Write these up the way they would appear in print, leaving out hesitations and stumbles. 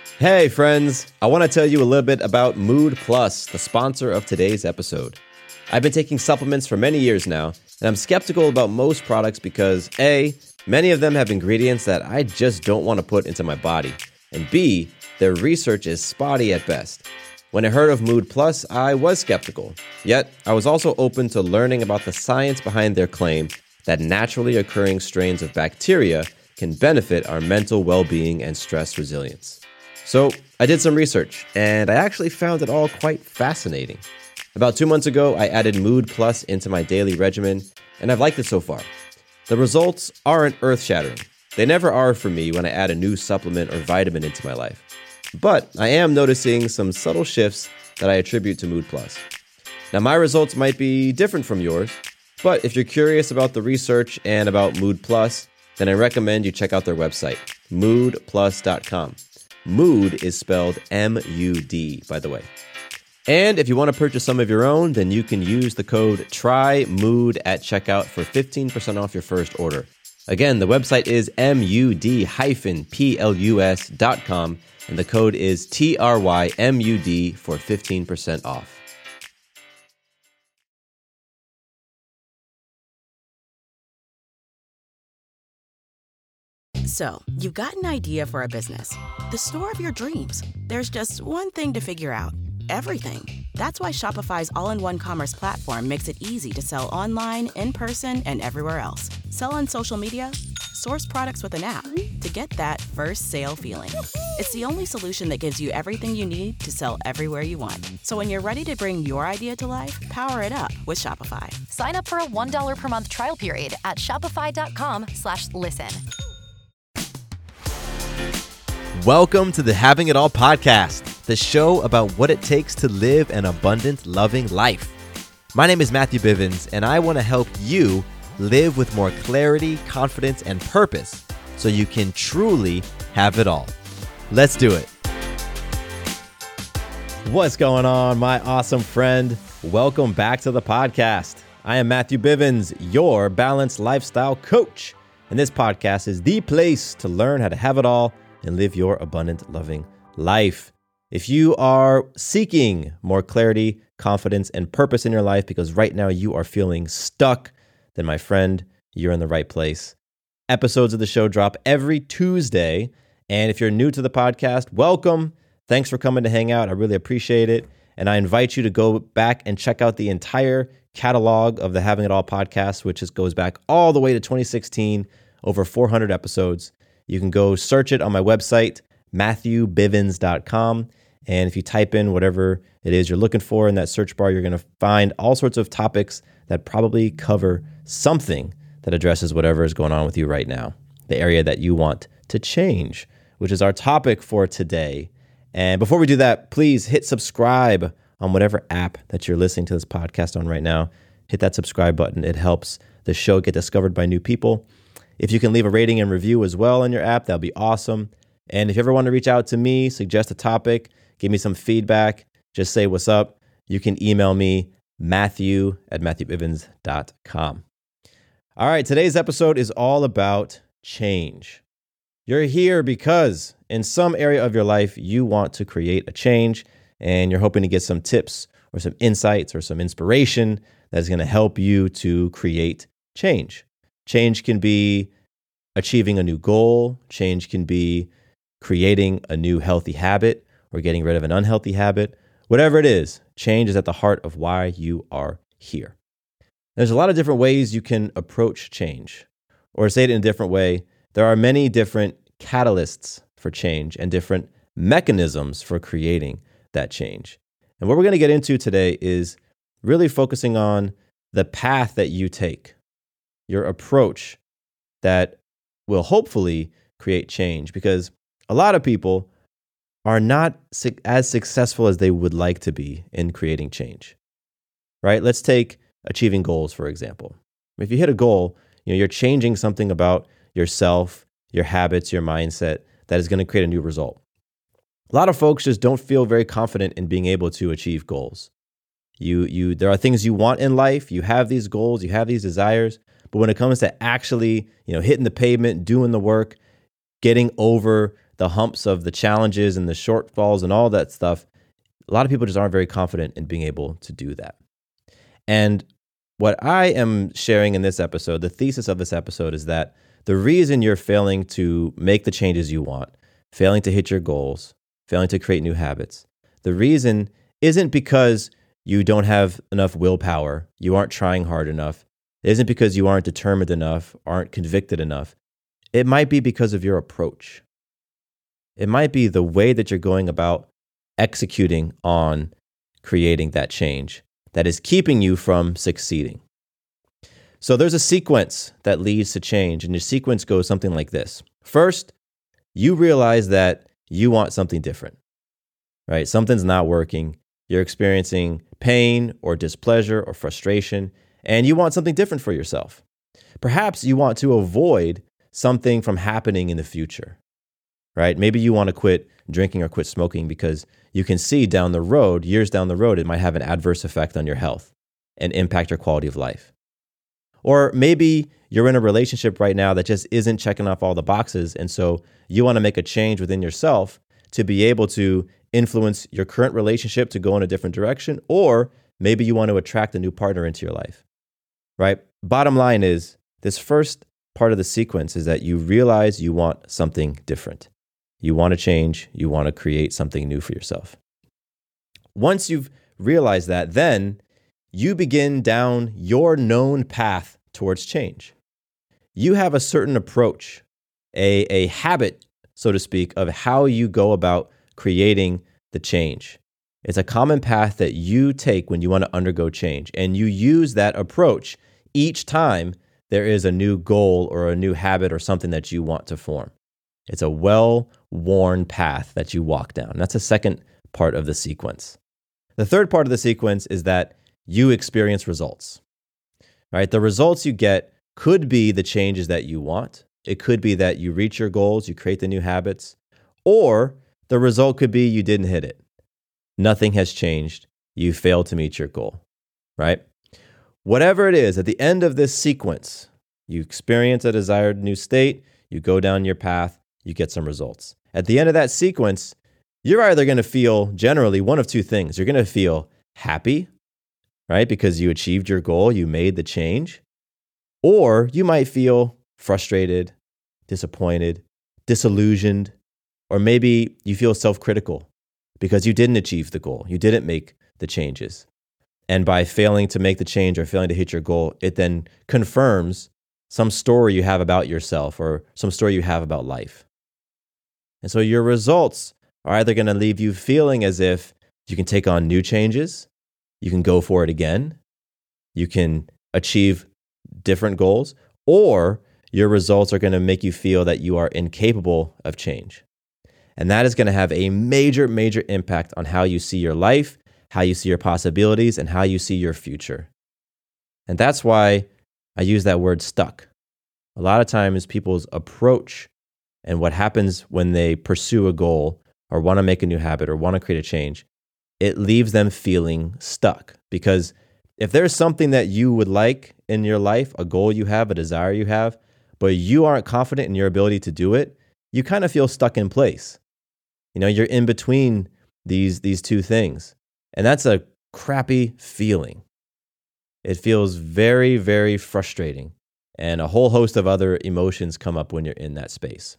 Hey friends, I want to tell you a little bit about Mood Plus, the sponsor of today's episode. I've been taking supplements for many years now, and I'm skeptical about most products because A, many of them have ingredients that I just don't want to put into my body, and B, their research is spotty at best. When I heard of Mood Plus, I was skeptical, yet I was also open to learning about the science behind their claim that naturally occurring strains of bacteria can benefit our mental well-being and stress resilience. So I did some research, and I actually found it all quite fascinating. About 2 months ago, I added Mood Plus into my daily regimen, and I've liked it so far. The results aren't earth-shattering. They never are for me when I add a new supplement or vitamin into my life. But I am noticing some subtle shifts that I attribute to Mood Plus. Now, my results might be different from yours, but if you're curious about the research and about Mood Plus, then I recommend you check out their website, moodplus.com. Mood is spelled M-U-D, by the way. And if you want to purchase some of your own, then you can use the code TRYMOOD at checkout for 15% off your first order. Again, the website is MUD-PLUS.com, and the code is TRYMUD for 15% off. So, you've got an idea for a business, the store of your dreams. There's just one thing to figure out: everything. That's why Shopify's all-in-one commerce platform makes it easy to sell online, in person, and everywhere else. Sell on social media, source products with an app to get that first sale feeling. It's the only solution that gives you everything you need to sell everywhere you want. So when you're ready to bring your idea to life, power it up with Shopify. Sign up for a $1 per month trial period at shopify.com/listen. Welcome to the Having It All podcast, the show about what it takes to live an abundant, loving life. My name is Matthew Bivens, and I want to help you live with more clarity, confidence, and purpose so you can truly have it all. Let's do it. What's going on, my awesome friend? Welcome back to the podcast. I am Matthew Bivens, your balanced lifestyle coach, and this podcast is the place to learn how to have it all and live your abundant, loving life. If you are seeking more clarity, confidence, and purpose in your life because right now you are feeling stuck, then my friend, you're in the right place. Episodes of the show drop every Tuesday. And if you're new to the podcast, welcome. Thanks for coming to hang out. I really appreciate it. And I invite you to go back and check out the entire catalog of the Having It All podcast, which goes back all the way to 2016, over 400 episodes. You can go search it on my website, MatthewBivens.com. And if you type in whatever it is you're looking for in that search bar, you're going to find all sorts of topics that probably cover something that addresses whatever is going on with you right now, the area that you want to change, which is our topic for today. And before we do that, please hit subscribe on whatever app that you're listening to this podcast on right now. Hit that subscribe button. It helps the show get discovered by new people. If you can leave a rating and review as well in your app, that'll be awesome. And if you ever want to reach out to me, suggest a topic, give me some feedback, just say what's up, you can email me, matthew@matthewbivens.com. All right, today's episode is all about change. You're here because in some area of your life, you want to create a change and you're hoping to get some tips or some insights or some inspiration that is going to help you to create change. Change can be achieving a new goal. Change can be creating a new healthy habit or getting rid of an unhealthy habit. Whatever it is, change is at the heart of why you are here. There's a lot of different ways you can approach change. Or to say it in a different way, there are many different catalysts for change and different mechanisms for creating that change. And what we're going to get into today is really focusing on the path that you take, your approach that will hopefully create change, because a lot of people are not as successful as they would like to be in creating change, right? Let's take achieving goals, for example. If you hit a goal, you're changing something about yourself, your habits, your mindset that is going to create a new result. A lot of folks just don't feel very confident in being able to achieve goals. There are things you want in life. You have these goals, you have these desires, but when it comes to actually, hitting the pavement, doing the work, getting over the humps of the challenges and the shortfalls and all that stuff, a lot of people just aren't very confident in being able to do that. And what I am sharing in this episode, the thesis of this episode, is that the reason you're failing to make the changes you want, failing to hit your goals, failing to create new habits, the reason isn't because you don't have enough willpower, you aren't trying hard enough. It isn't because you aren't determined enough, aren't convicted enough. It might be because of your approach. It might be the way that you're going about executing on creating that change that is keeping you from succeeding. So there's a sequence that leads to change, and your sequence goes something like this. First, you realize that you want something different, right? Something's not working. You're experiencing pain or displeasure or frustration, and you want something different for yourself. Perhaps you want to avoid something from happening in the future, right? Maybe you want to quit drinking or quit smoking because you can see down the road, years down the road, it might have an adverse effect on your health and impact your quality of life. Or maybe you're in a relationship right now that just isn't checking off all the boxes, and so you want to make a change within yourself to be able to influence your current relationship to go in a different direction, or maybe you want to attract a new partner into your life, right? Bottom line is, this first part of the sequence is that you realize you want something different. You want to change. You want to create something new for yourself. Once you've realized that, then you begin down your known path towards change. You have a certain approach, a habit, so to speak, of how you go about creating the change. It's a common path that you take when you want to undergo change, and you use that approach each time there is a new goal or a new habit or something that you want to form. It's a well-worn path that you walk down. That's the second part of the sequence. The third part of the sequence is that you experience results, right? The results you get could be the changes that you want. It could be that you reach your goals, you create the new habits, or the result could be you didn't hit it. Nothing has changed. You failed to meet your goal, right? Whatever it is, at the end of this sequence, you experience a desired new state, you go down your path, you get some results. At the end of that sequence, you're either going to feel generally one of two things. You're going to feel happy, right? Because you achieved your goal, you made the change. Or you might feel frustrated, disappointed, disillusioned, or maybe you feel self-critical because you didn't achieve the goal. You didn't make the changes. And by failing to make the change or failing to hit your goal, it then confirms some story you have about yourself or some story you have about life. And so your results are either going to leave you feeling as if you can take on new changes, you can go for it again, you can achieve different goals, or your results are going to make you feel that you are incapable of change. And that is going to have a major, major impact on how you see your life, how you see your possibilities, and how you see your future. And that's why I use that word stuck. A lot of times people's approach and what happens when they pursue a goal or want to make a new habit or want to create a change, it leaves them feeling stuck. Because if there's something that you would like in your life, a goal you have, a desire you have, but you aren't confident in your ability to do it, you kind of feel stuck in place. You know, you're in between these two things. And that's a crappy feeling. It feels very, very frustrating. And a whole host of other emotions come up when you're in that space.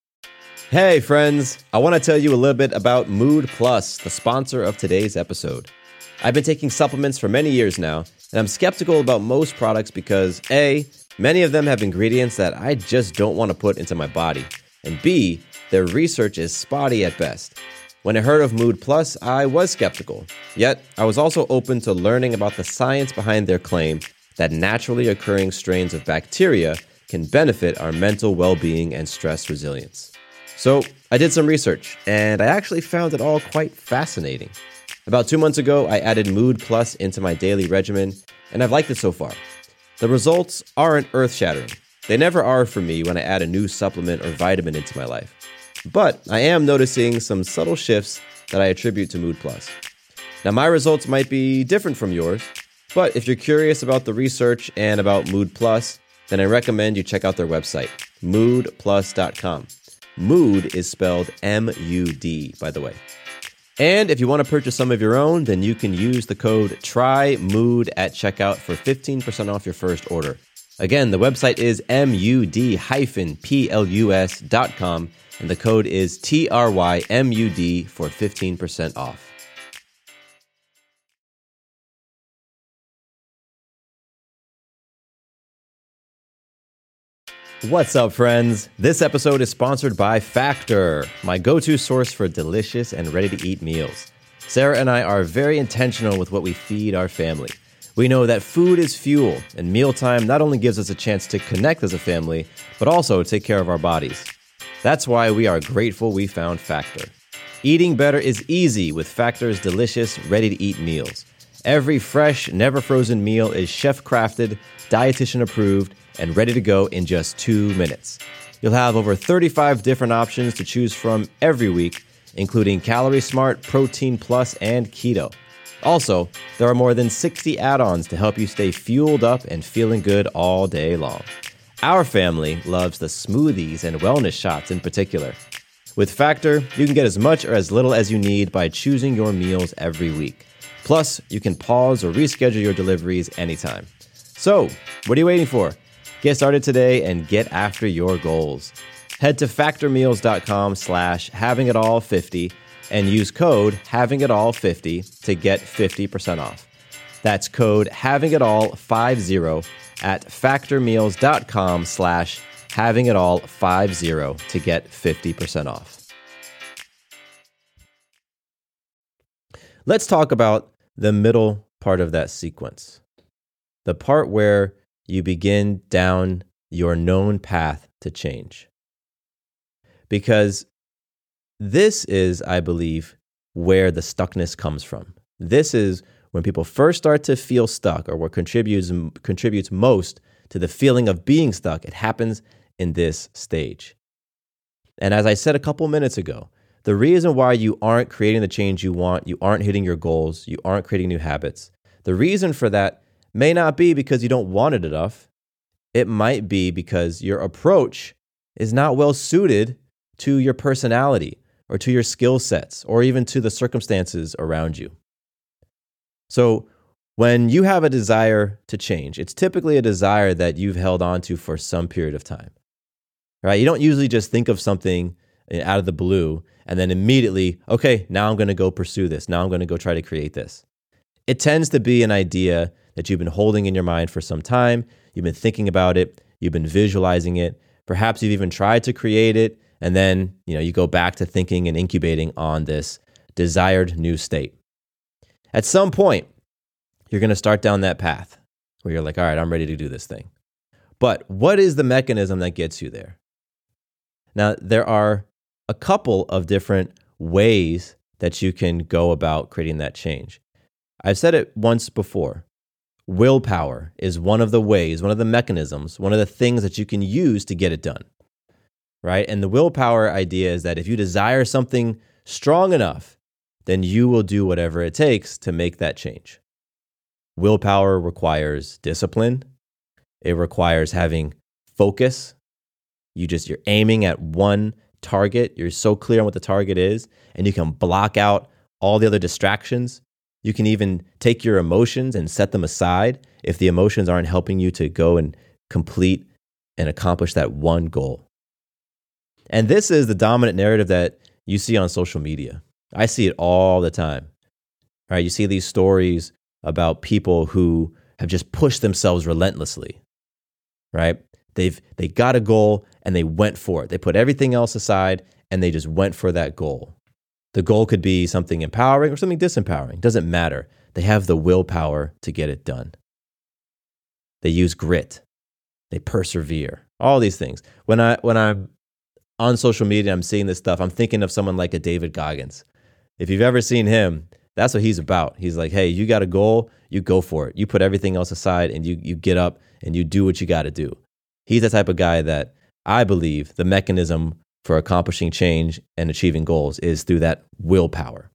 Hey friends, I want to tell you a little bit about Mood Plus, the sponsor of today's episode. I've been taking supplements for many years now, and I'm skeptical about most products because A, many of them have ingredients that I just don't want to put into my body, and B, their research is spotty at best. When I heard of Mood Plus, I was skeptical. Yet, I was also open to learning about the science behind their claim that naturally occurring strains of bacteria can benefit our mental well-being and stress resilience. So, I did some research, and I actually found it all quite fascinating. About 2 months ago, I added Mood Plus into my daily regimen, and I've liked it so far. The results aren't earth-shattering. They never are for me when I add a new supplement or vitamin into my life. But I am noticing some subtle shifts that I attribute to Mood Plus. Now, my results might be different from yours, but if you're curious about the research and about Mood Plus, then I recommend you check out their website, moodplus.com. Mood is spelled M-U-D, by the way. And if you want to purchase some of your own, then you can use the code TRYMOOD at checkout for 15% off your first order. Again, the website is MUD-PLUS.com, and the code is TRYMUD for 15% off. What's up, friends? This episode is sponsored by Factor, my go-to source for delicious and ready-to-eat meals. Sarah and I are very intentional with what we feed our family. We know that food is fuel, and mealtime not only gives us a chance to connect as a family, but also take care of our bodies. That's why we are grateful we found Factor. Eating better is easy with Factor's delicious, ready-to-eat meals. Every fresh, never-frozen meal is chef-crafted, dietitian-approved, and ready to go in just 2 minutes. You'll have over 35 different options to choose from every week, including Calorie Smart, Protein Plus, and Keto. Also, there are more than 60 add-ons to help you stay fueled up and feeling good all day long. Our family loves the smoothies and wellness shots in particular. With Factor, you can get as much or as little as you need by choosing your meals every week. Plus, you can pause or reschedule your deliveries anytime. So, what are you waiting for? Get started today and get after your goals. Head to factormeals.com/havingitall50 and use code havingitall50 to get 50% off. That's code havingitall50 at factormeals.com/havingitall50 to get 50% off. Let's talk about the middle part of that sequence. The part where you begin down your known path to change. Because this is, I believe, where the stuckness comes from. This is when people first start to feel stuck, or what contributes most to the feeling of being stuck. It happens in this stage. And as I said a couple minutes ago, the reason why you aren't creating the change you want, you aren't hitting your goals, you aren't creating new habits, the reason for that may not be because you don't want it enough. It might be because your approach is not well suited to your personality or to your skill sets or even to the circumstances around you. So when you have a desire to change, it's typically a desire that you've held on to for some period of time, right? You don't usually just think of something out of the blue and then immediately, okay, now I'm going to go pursue this. Now I'm going to go try to create this. It tends to be an idea that you've been holding in your mind for some time. You've been thinking about it. You've been visualizing it. Perhaps you've even tried to create it. And then, you go back to thinking and incubating on this desired new state. At some point, you're going to start down that path where you're like, all right, I'm ready to do this thing. But what is the mechanism that gets you there? Now, there are a couple of different ways that you can go about creating that change. I've said it once before. Willpower is one of the ways, one of the mechanisms, one of the things that you can use to get it done, right? And the willpower idea is that if you desire something strong enough, then you will do whatever it takes to make that change. Willpower requires discipline. It requires having focus. You're aiming at one target. You're so clear on what the target is, and you can block out all the other distractions. You can even take your emotions and set them aside if the emotions aren't helping you to go and complete and accomplish that one goal. And this is the dominant narrative that you see on social media. I see it all the time. Right? You see these stories about people who have just pushed themselves relentlessly. Right? They got a goal and they went for it. They put everything else aside and they just went for that goal. The goal could be something empowering or something disempowering. Doesn't matter. They have the willpower to get it done. They use grit. They persevere. All these things. When I'm on social media, I'm seeing this stuff, I'm thinking of someone like a David Goggins. If you've ever seen him, that's what he's about. He's like, hey, you got a goal, you go for it. You put everything else aside and you get up and you do what you got to do. He's the type of guy that I believe the mechanism for accomplishing change and achieving goals is through that willpower.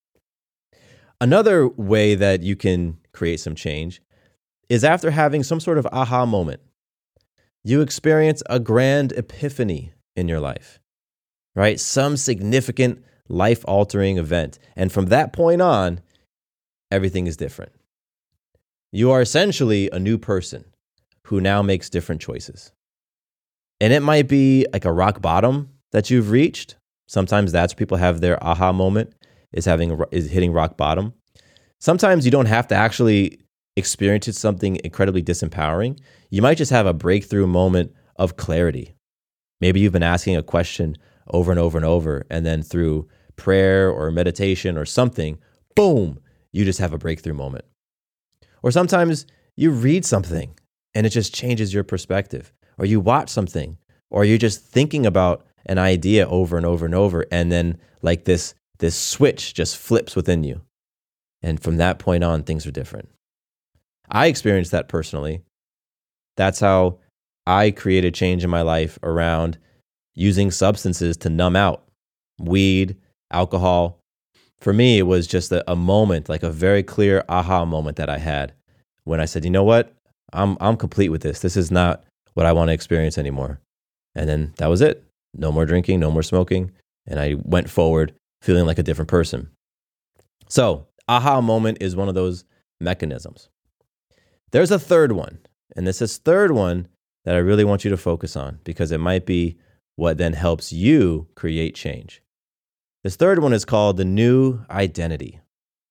Another way that you can create some change is after having some sort of aha moment. You experience a grand epiphany in your life. right? Some significant life-altering event. And from that point on, everything is different. You are essentially a new person who now makes different choices. And it might be like a rock bottom that you've reached. Sometimes that's where people have their aha moment, is hitting rock bottom. Sometimes you don't have to actually experience something incredibly disempowering. You might just have a breakthrough moment of clarity. Maybe you've been asking a question over and over and over, and then through prayer or meditation or something, boom, you just have a breakthrough moment. Or sometimes you read something and it just changes your perspective, or you watch something, or you're just thinking about an idea over and over and over, and then like this switch just flips within you. And from that point on, things are different. I experienced that personally. That's how I created change in my life around using substances to numb out. Weed, alcohol. For me, it was just a moment, like a very clear aha moment that I had when I said, you know what? I'm complete with this. This is not what I want to experience anymore. And then that was it. No more drinking, no more smoking. And I went forward feeling like a different person. So, aha moment is one of those mechanisms. There's a third one. And this is third one that I really want you to focus on, because it might be what then helps you create change. This third one is called the new identity.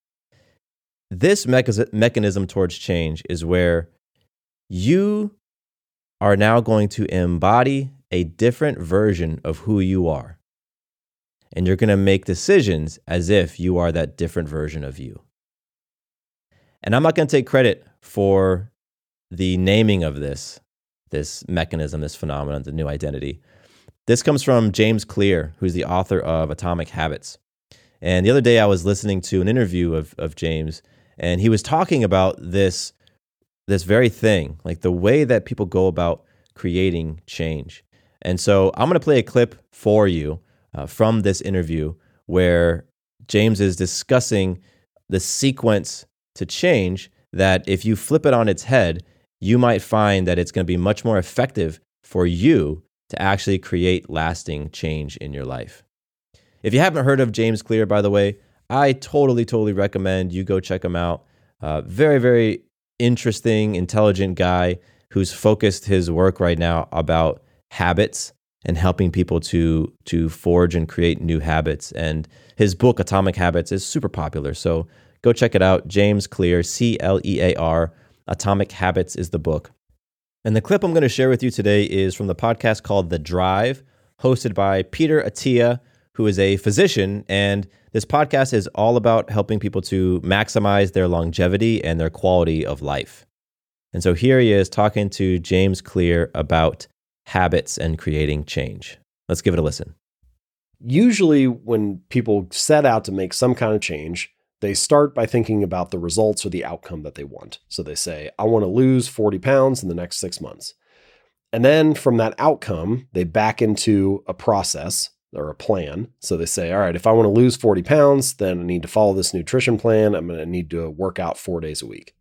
This mechanism towards change is where you are now going to embody a different version of who you are. And you're going to make decisions as if you are that different version of you. And I'm not going to take credit for the naming of this mechanism, this phenomenon, the new identity. This comes from James Clear, who's the author of Atomic Habits. And the other day I was listening to an interview of James, and he was talking about this very thing, like the way that people go about creating change. And so I'm going to play a clip for you from this interview where James is discussing the sequence to change that if you flip it on its head, you might find that it's going to be much more effective for you to actually create lasting change in your life. If you haven't heard of James Clear, by the way, I totally recommend you go check him out. Very, very interesting, intelligent guy who's focused his work right now about habits and helping people to forge and create new habits. And his book, Atomic Habits, is super popular. So go check it out. James Clear, Clear. Atomic Habits is the book. And the clip I'm going to share with you today is from the podcast called The Drive, hosted by Peter Attia, who is a physician. And this podcast is all about helping people to maximize their longevity and their quality of life. And so here he is talking to James Clear about habits and creating change. Let's give it a listen. Usually when people set out to make some kind of change, they start by thinking about the results or the outcome that they want. So they say, I want to lose 40 pounds in the next 6 months. And then from that outcome, they back into a process or a plan. So they say, all right, if I want to lose 40 pounds, then I need to follow this nutrition plan. I'm going to need to work out 4 days a week.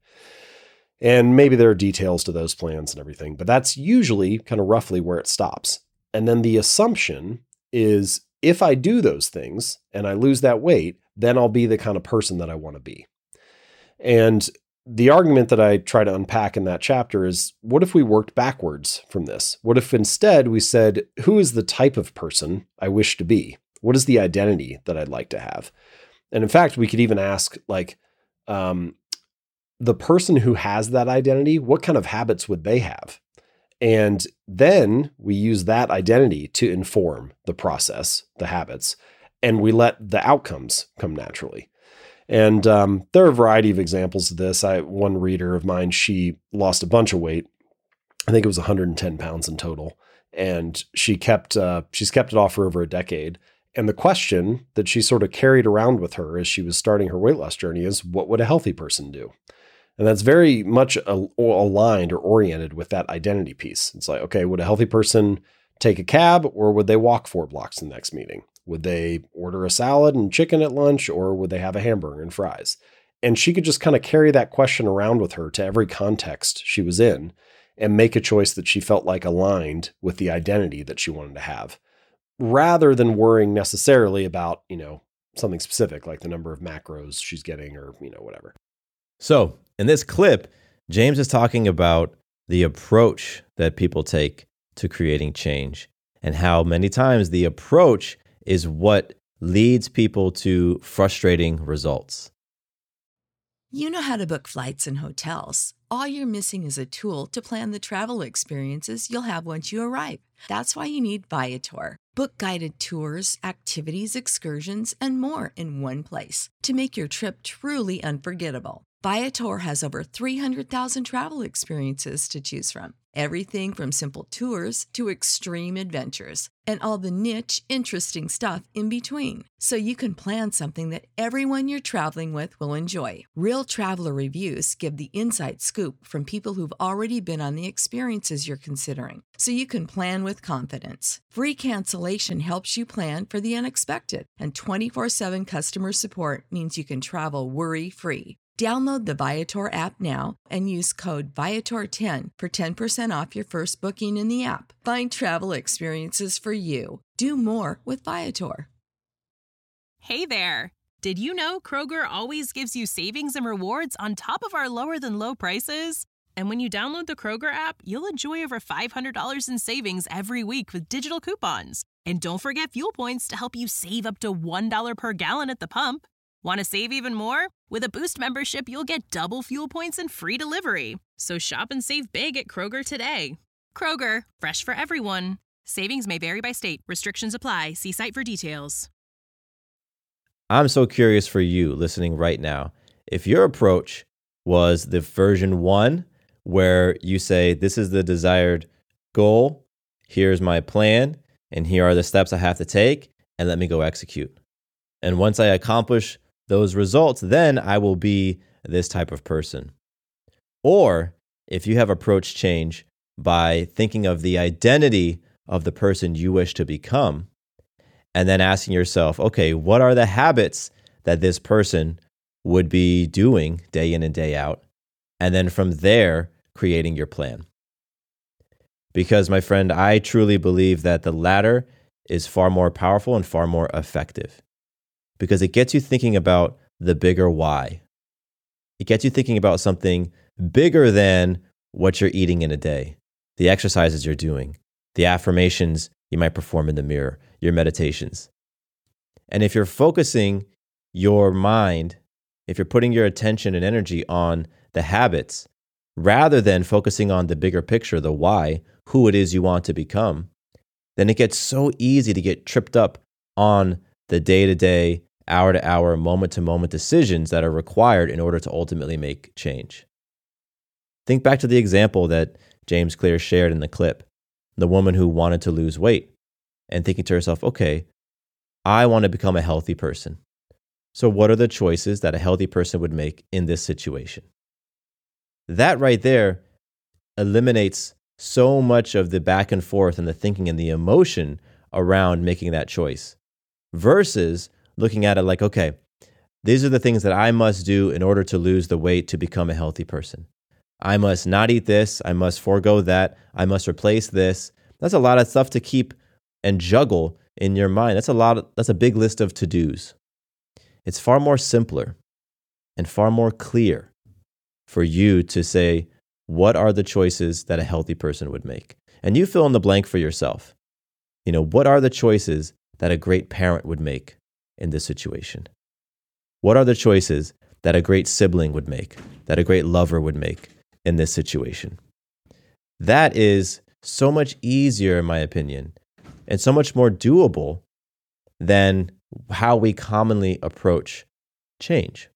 And maybe there are details to those plans and everything, but that's usually kind of roughly where it stops. And then the assumption is if I do those things and I lose that weight, then I'll be the kind of person that I want to be. And the argument that I try to unpack in that chapter is, what if we worked backwards from this? What if instead we said, who is the type of person I wish to be? What is the identity that I'd like to have? And in fact, we could even ask, like, the person who has that identity, what kind of habits would they have? And then we use that identity to inform the process, the habits, and we let the outcomes come naturally. And there are a variety of examples of this. One reader of mine, she lost a bunch of weight. I think it was 110 pounds in total. And she's kept it off for over a decade. And the question that she sort of carried around with her as she was starting her weight loss journey is, what would a healthy person do? And that's very much aligned or oriented with that identity piece. It's like, okay, would a healthy person take a cab, or would they walk 4 blocks to the next meeting? Would they order a salad and chicken at lunch, or would they have a hamburger and fries? And she could just kind of carry that question around with her to every context she was in and make a choice that she felt like aligned with the identity that she wanted to have. rather than worrying necessarily about, something specific like the number of macros she's getting or, whatever. So in this clip, James is talking about the approach that people take to creating change and how many times the approach is what leads people to frustrating results. You know how to book flights and hotels. All you're missing is a tool to plan the travel experiences you'll have once you arrive. That's why you need Viator. Book guided tours, activities, excursions, and more in one place to make your trip truly unforgettable. Viator has over 300,000 travel experiences to choose from. Everything from simple tours to extreme adventures and all the niche, interesting stuff in between. So you can plan something that everyone you're traveling with will enjoy. Real traveler reviews give the inside scoop from people who've already been on the experiences you're considering. So you can plan with confidence. Free cancellation helps you plan for the unexpected. And 24/7 customer support means you can travel worry-free. Download the Viator app now and use code Viator10 for 10% off your first booking in the app. Find travel experiences for you. Do more with Viator. Hey there! Did you know Kroger always gives you savings and rewards on top of our lower-than-low prices? And when you download the Kroger app, you'll enjoy over $500 in savings every week with digital coupons. And don't forget fuel points to help you save up to $1 per gallon at the pump. Want to save even more? With a Boost membership, you'll get double fuel points and free delivery. So shop and save big at Kroger today. Kroger, fresh for everyone. Savings may vary by state. Restrictions apply. See site for details. I'm so curious for you listening right now. If your approach was the version 1, where you say, this is the desired goal, here's my plan, and here are the steps I have to take, and let me go execute. And once I accomplish those results, then I will be this type of person. Or if you have approached change by thinking of the identity of the person you wish to become, and then asking yourself, okay, what are the habits that this person would be doing day in and day out? And then from there, creating your plan. Because, my friend, I truly believe that the latter is far more powerful and far more effective. Because it gets you thinking about the bigger why. It gets you thinking about something bigger than what you're eating in a day, the exercises you're doing, the affirmations you might perform in the mirror, your meditations. And if you're focusing your mind, if you're putting your attention and energy on the habits, rather than focusing on the bigger picture, the why, who it is you want to become, then it gets so easy to get tripped up on the day-to-day, hour-to-hour, moment-to-moment decisions that are required in order to ultimately make change. Think back to the example that James Clear shared in the clip, the woman who wanted to lose weight and thinking to herself, okay, I want to become a healthy person. So what are the choices that a healthy person would make in this situation? That right there eliminates so much of the back and forth and the thinking and the emotion around making that choice versus looking at it like, okay, these are the things that I must do in order to lose the weight to become a healthy person. I must not eat this. I must forego that. I must replace this. That's a lot of stuff to keep and juggle in your mind. That's a big list of to-dos. It's far more simpler and far more clear for you to say, what are the choices that a healthy person would make? And you fill in the blank for yourself. What are the choices that a great parent would make in this situation? What are the choices that a great sibling would make, that a great lover would make in this situation? That is so much easier, in my opinion, and so much more doable than how we commonly approach change.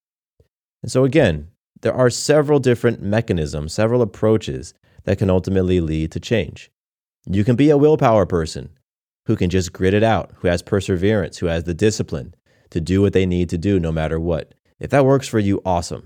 And so again, there are several different mechanisms, several approaches that can ultimately lead to change. You can be a willpower person who can just grit it out, who has perseverance, who has the discipline to do what they need to do no matter what. If that works for you, awesome.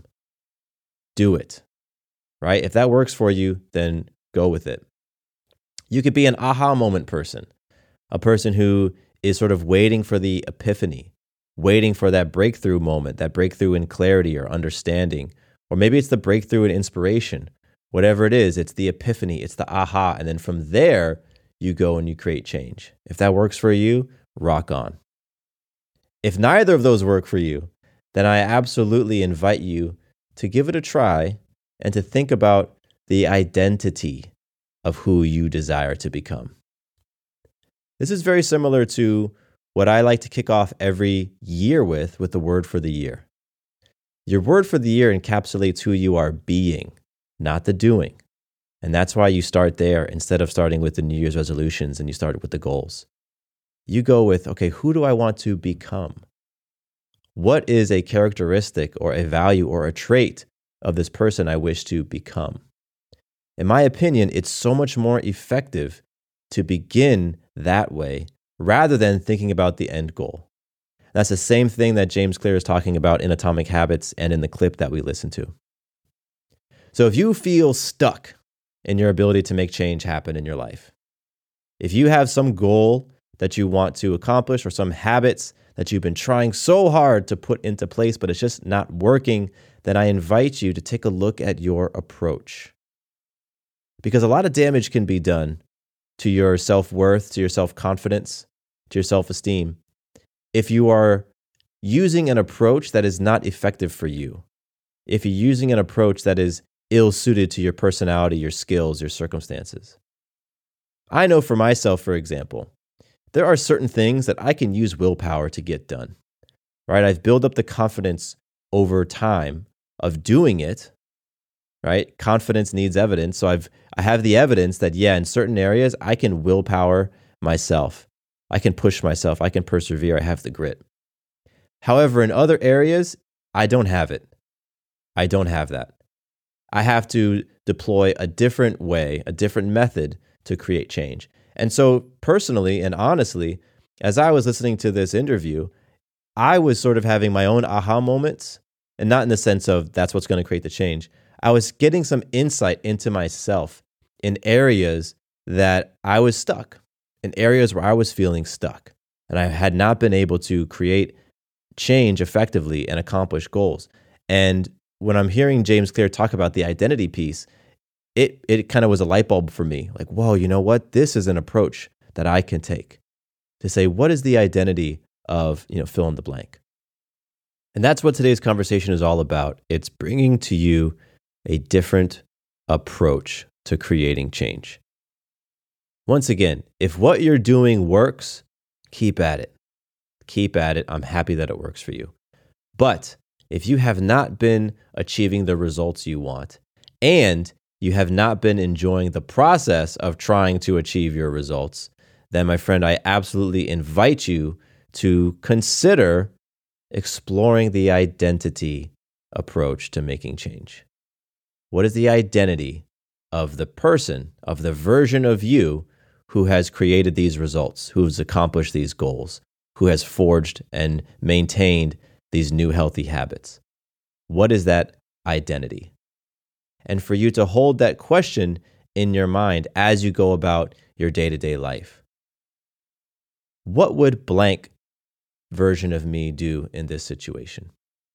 Do it, right? If that works for you, then go with it. You could be an aha moment person, a person who is sort of waiting for the epiphany, waiting for that breakthrough moment, that breakthrough in clarity or understanding, or maybe it's the breakthrough in inspiration. Whatever it is, it's the epiphany, it's the aha, and then from there, you go and you create change. If that works for you, rock on. If neither of those work for you, then I absolutely invite you to give it a try and to think about the identity of who you desire to become. This is very similar to what I like to kick off every year with the word for the year. Your word for the year encapsulates who you are being, not the doing. And that's why you start there instead of starting with the New Year's resolutions and you start with the goals. You go with, okay, who do I want to become? What is a characteristic or a value or a trait of this person I wish to become? In my opinion, it's so much more effective to begin that way rather than thinking about the end goal. That's the same thing that James Clear is talking about in Atomic Habits and in the clip that we listened to. So if you feel stuck in your ability to make change happen in your life, if you have some goal that you want to accomplish or some habits that you've been trying so hard to put into place, but it's just not working, then I invite you to take a look at your approach. Because a lot of damage can be done to your self-worth, to your self-confidence, to your self-esteem, if you are using an approach that is not effective for you. If you're using an approach that is ill-suited to your personality, your skills, your circumstances. I know for myself, for example, there are certain things that I can use willpower to get done, right? I've built up the confidence over time of doing it, right? Confidence needs evidence. So I have the evidence that, yeah, in certain areas, I can willpower myself. I can push myself. I can persevere. I have the grit. However, in other areas, I don't have it. I don't have that. I have to deploy a different way, a different method to create change. And so personally and honestly, as I was listening to this interview, I was sort of having my own aha moments, and not in the sense of that's what's going to create the change. I was getting some insight into myself in areas that I was stuck, in areas where I was feeling stuck, and I had not been able to create change effectively and accomplish goals. And when I'm hearing James Clear talk about the identity piece, it kind of was a light bulb for me. Like, whoa, you know what? This is an approach that I can take to say, what is the identity of, fill in the blank? And that's what today's conversation is all about. It's bringing to you a different approach to creating change. Once again, if what you're doing works, keep at it. Keep at it. I'm happy that it works for you. But if you have not been achieving the results you want, and you have not been enjoying the process of trying to achieve your results, then my friend, I absolutely invite you to consider exploring the identity approach to making change. What is the identity of the person, of the version of you who has created these results, who has accomplished these goals, who has forged and maintained these new healthy habits? What is that identity? And for you to hold that question in your mind as you go about your day-to-day life. What would blank version of me do in this situation?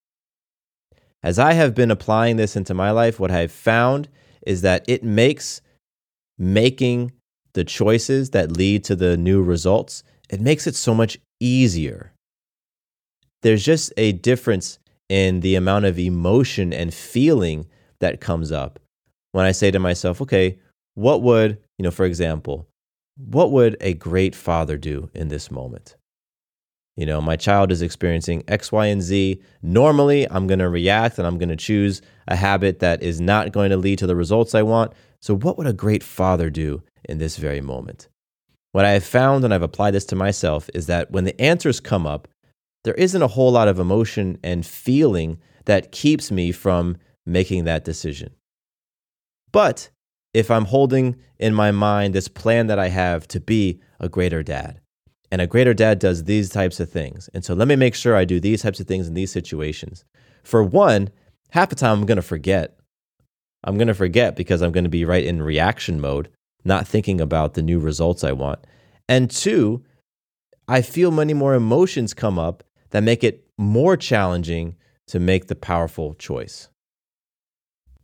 As I have been applying this into my life, what I've found is that it makes making the choices that lead to the new results, it makes it so much easier. There's just a difference in the amount of emotion and feeling that comes up when I say to myself, okay, what would, for example, what would a great father do in this moment? My child is experiencing X, Y, and Z. Normally, I'm going to react and I'm going to choose a habit that is not going to lead to the results I want. So what would a great father do in this very moment? What I have found, and I've applied this to myself, is that when the answers come up, there isn't a whole lot of emotion and feeling that keeps me from making that decision. But if I'm holding in my mind this plan that I have to be a greater dad, and a greater dad does these types of things, and so let me make sure I do these types of things in these situations. For one, half the time I'm going to forget. I'm going to forget because I'm going to be right in reaction mode, not thinking about the new results I want. And two, I feel many more emotions come up that make it more challenging to make the powerful choice.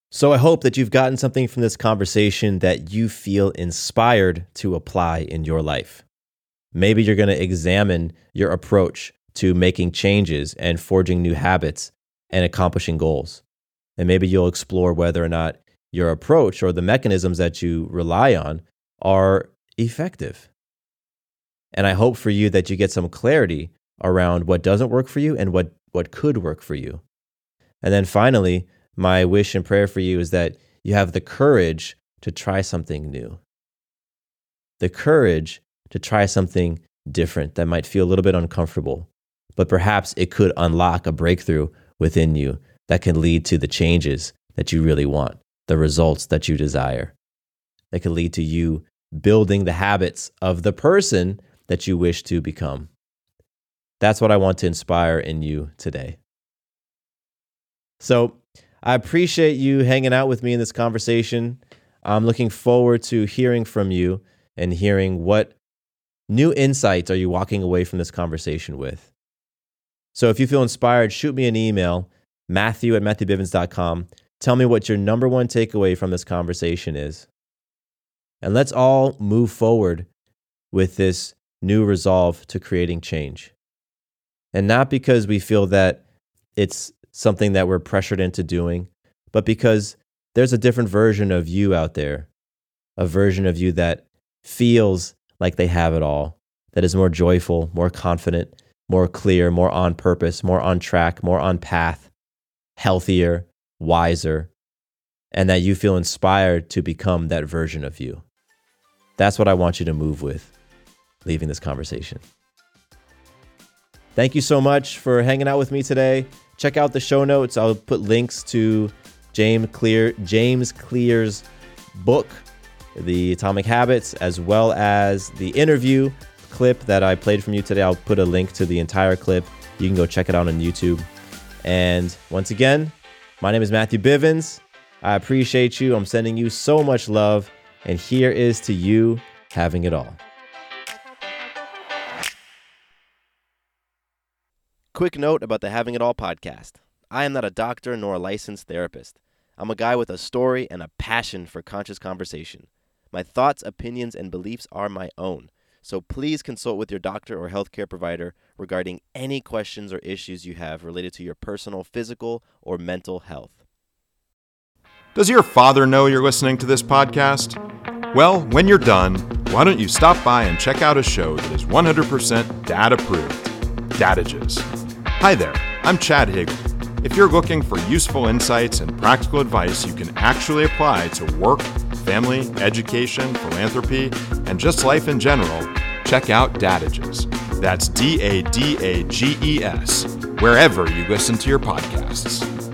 So I hope that you've gotten something from this conversation that you feel inspired to apply in your life. Maybe you're going to examine your approach to making changes and forging new habits and accomplishing goals. And maybe you'll explore whether or not your approach or the mechanisms that you rely on are effective. And I hope for you that you get some clarity around what doesn't work for you and what could work for you. And then finally, my wish and prayer for you is that you have the courage to try something new. The courage to try something different that might feel a little bit uncomfortable, but perhaps it could unlock a breakthrough within you that can lead to the changes that you really want, the results that you desire. That could lead to you building the habits of the person that you wish to become. That's what I want to inspire in you today. So I appreciate you hanging out with me in this conversation. I'm looking forward to hearing from you and hearing what new insights are you walking away from this conversation with. So if you feel inspired, shoot me an email, matthew@matthewbivens.com. Tell me what your number one takeaway from this conversation is. And let's all move forward with this new resolve to creating change. And not because we feel that it's something that we're pressured into doing, but because there's a different version of you out there, a version of you that feels like they have it all, that is more joyful, more confident, more clear, more on purpose, more on track, more on path, healthier, wiser, and that you feel inspired to become that version of you. That's what I want you to move with, leaving this conversation. Thank you so much for hanging out with me today. Check out the show notes. I'll put links to James Clear's book, The Atomic Habits, as well as the interview clip that I played from you today. I'll put a link to the entire clip. You can go check it out on YouTube. And once again, my name is Matthew Bivens. I appreciate you. I'm sending you so much love. And here is to you having it all. Quick note about the Having It All podcast. I am not a doctor nor a licensed therapist. I'm a guy with a story and a passion for conscious conversation. My thoughts, opinions, and beliefs are my own. So please consult with your doctor or healthcare provider regarding any questions or issues you have related to your personal physical or mental health. Does your father know you're listening to this podcast? Well, when you're done, why don't you stop by and check out a show that is 100% dad-approved, Dadages. Hi there, I'm Chad Higley. If you're looking for useful insights and practical advice you can actually apply to work, family, education, philanthropy, and just life in general, check out Dadages. That's Dadages, wherever you listen to your podcasts.